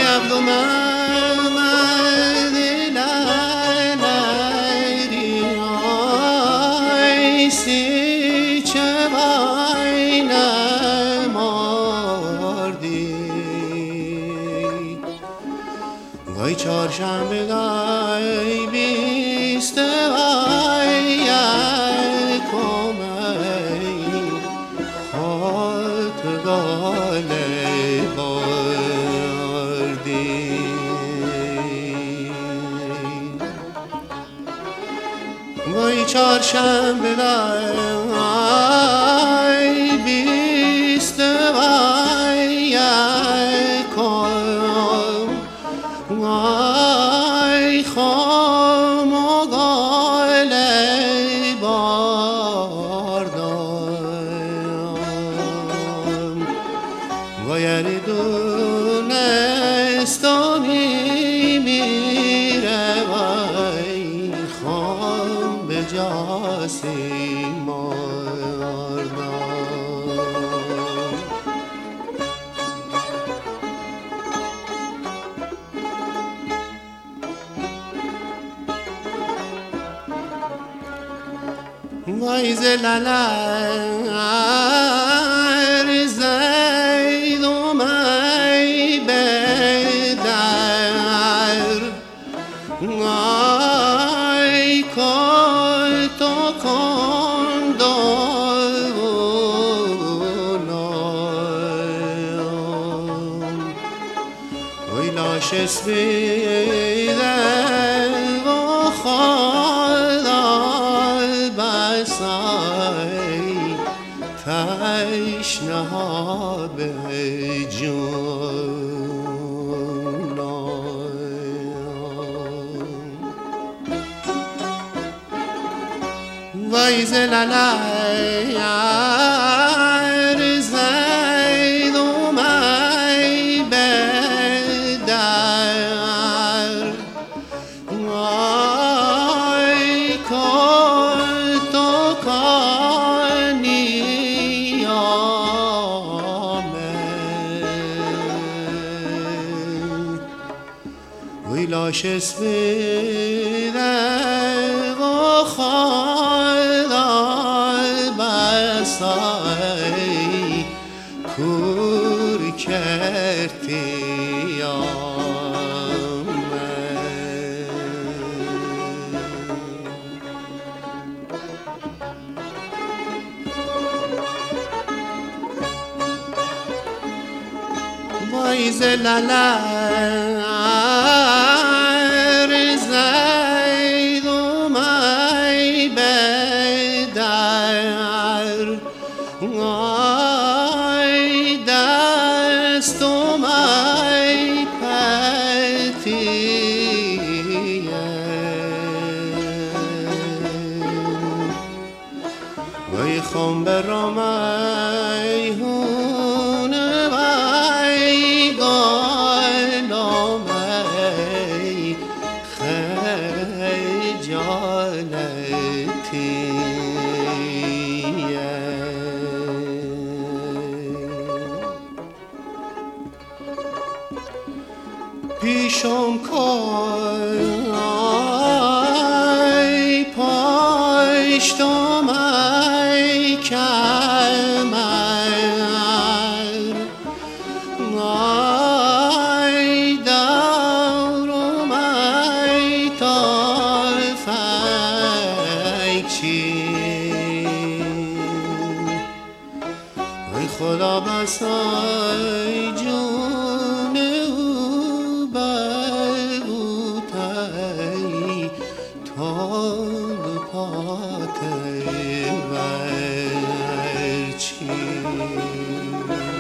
وای چهارشنبه گای بیسته وای یکم خاط گاله باردی وای چهارشنبه گای بیسته وای یکم وای خام و گاله باردم وای دونستانی میره وای خام به جاسی ماردم وای زلالر زید و می بدر وای کل تو کندونم وای لاش اسبیده و خالای بسای تشنه ها به جونم وای زلالر زید و می بدر وای کل تو کنی آمد وی لاش اسبیده و خالای بسای کور کرتی وای زلالر زید و می بدر وای دست و می پتیه وای خم برام ایهونه وای گالامه خجالتیه پیشم کای پشتم ای کمر وای دورم ای تلفیکچی وای خدا بسای جون او ببوتی تال پاته ورچی